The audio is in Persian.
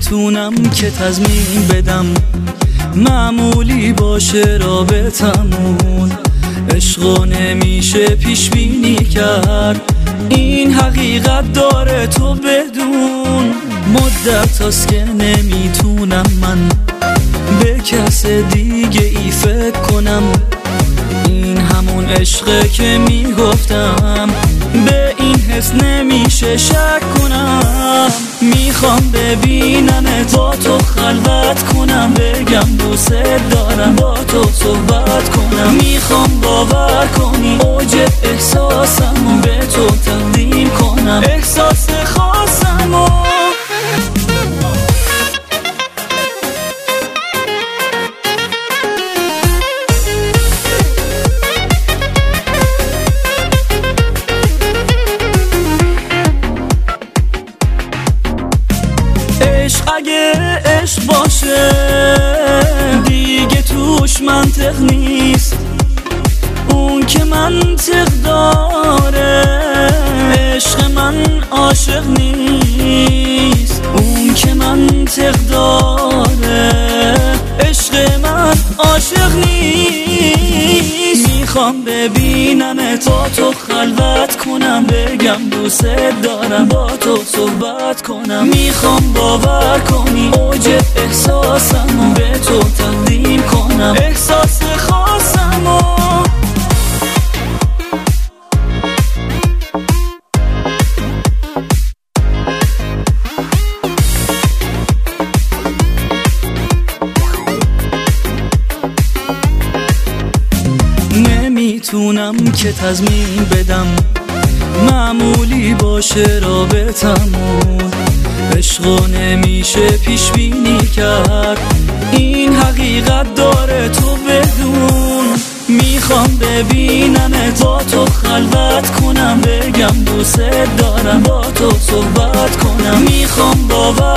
نمیتونم که تضمین بدم معمولی باشه رابطمون، عشقو نمیشه پیش بینی کرد، این حقیقت داره تو بدون. مدت هاست که نمیتونم من به کس دیگه ای فکر کنم، این همون عشقه که میگفتم، به این حس نمیشه شک کنم. میخوام ببینم با تو خلوت کنم، بگم دوست دارم با تو صحبت کنم. میخوام باور کنی اوج احساسمو به تو تقدیم کنم، احساس خاصمو. عشق اگه عشق باشه دیگه توش منطق نیست، اون که منطق داره عشق من عاشق نیست، اون که منطق داره عشق من عاشق نیست. میخوام ببینم با تو خلوت کنم، بگم دوست دارم با تو صحبت کنم. میخوام باور کنی اوج احساسمو به تو تقدیم کنم، احساس خاصمو. نمیتونم که تضمین بدم معمولی باشه رابطمون، عشقو نمیشه پیش بینی کرد، این حقیقت داره تو بدون. میخوام ببینم با تو خلوت کنم، بگم دوست دارم با تو صحبت کنم. میخوام باور